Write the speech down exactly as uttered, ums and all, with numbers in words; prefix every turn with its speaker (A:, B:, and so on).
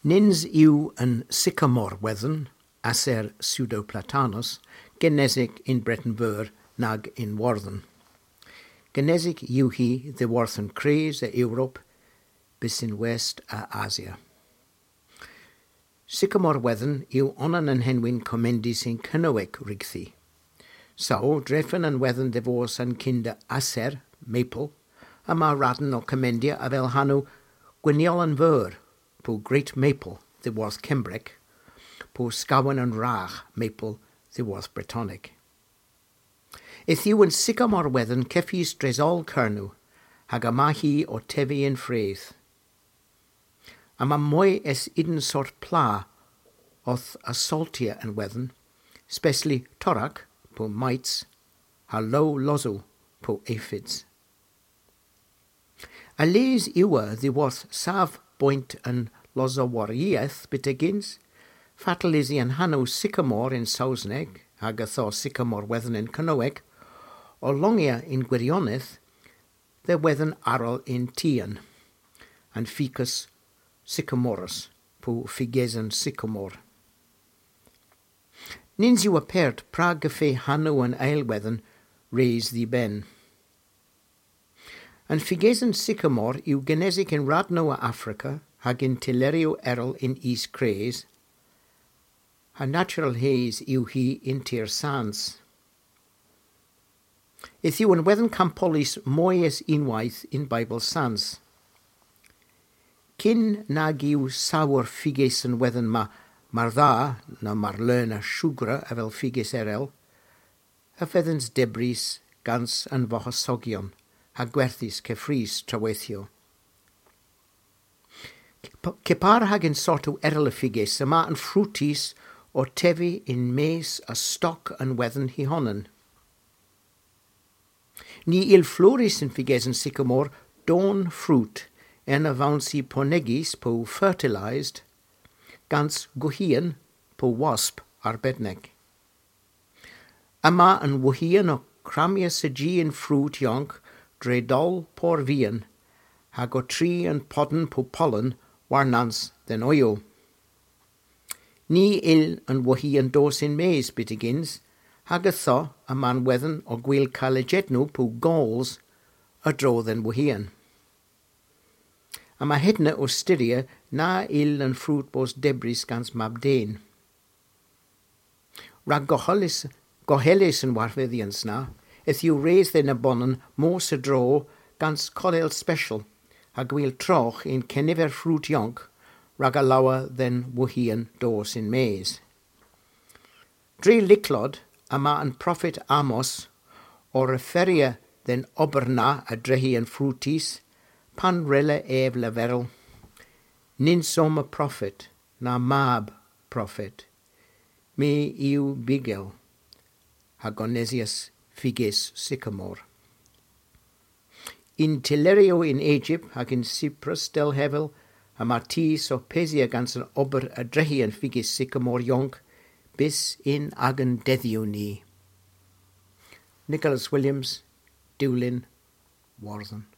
A: Nins yw yn sycamore weddyn, acer pseudoplatanus, genesig in Breton Bur nag in Warden. Genesig yw hi ddiworth yn Cres a Ewrop, bis in West a Asia. Sycamore weddyn yw onan yn henwyn comendi sy'n cynnyweg rigthi. So, dreffen yn weddyn ddifos yn kinda acer, maple, a ma radyn o comendia a fel hanw gwyniol yn fyr, po Great Maple ddiworth Cembric, po sgawen yn rach maple ddiworth Bretonic. Ith yw yn sycamore weddyn ceffis dresol cyrnw, hag a ma hi o tefi yn ffredd. A ma mwy es un sort pla oth a saltia yn weddyn, especially torac po mites, a low lozo po aphids. A les iwa ddiworth saf boint yn lozowariaeth bitigins, fatalisi yn hanw sycamore in Sausneg, hag a tho sycamore weddyn in Cynoweg, o longia in Gwirionedd, the weddyn arol in Tian, and ficus sycamorus, po figesan sycamore. Nins yw apert pra gyffe hanw yn eilweddyn reis ddi ben. Yn figesan sycamore yw genesig in radno a Africa, hag in Tilerio erol in East Cres, a natural haze yw hi in Tir Sands. Ith yw yn weddyn campolis mwy es unwaith in Bible Sands. Cyn nag yw sawr ffiges yn weddyn ma mar dda na mar lern a siwgra a fel ffiges erel, a feddyns debris gans yn fohosogion a gwerthus cefrys traweithio. Cepar hag yn sort o erel y ffiges yma yn ffrwtis o tefi in mes a stoc yn weddyn hi honan. Ni il floris yn ffiges yn sycamore dawn fruit en a vaunsi ponegis po fertilized, gans gwhien po wasp ar bedneg. Yma yn whien o cramia sygi yn ffrwt ionc dredol por fian, hag o tri yn podden po pollen warnans den oio. Ni il yn whien dos in mes bitigins, hag a tho a man weddyn o gwyl calegednw po gols a drodd yn whien. A mae hedna o styria na il yn ffrwt bos debris gans mabden. Rag gohelis, gohelis yn warfeddians na, eth yw reis dden y bonan mos y dro gans colel special, a gwyl troch in cennifer ffrwt ionc, rag a lawa dden whien dos in mes. Dre liclod a ma yn prophet Amos o referia dden oberna a drehi yn ffrwtis, pan rele ef leferel, nin som a prophet, na mab prophet, me iw bigel, hagonesius figes sycamore. In Tilerio in Egypt, hag in Cyprus del hevel, a martis o pesia gans an ober a drehi an figes sycamore yonk, bis in agan deddiw ni. Nicholas Williams, Dewlin, Warden.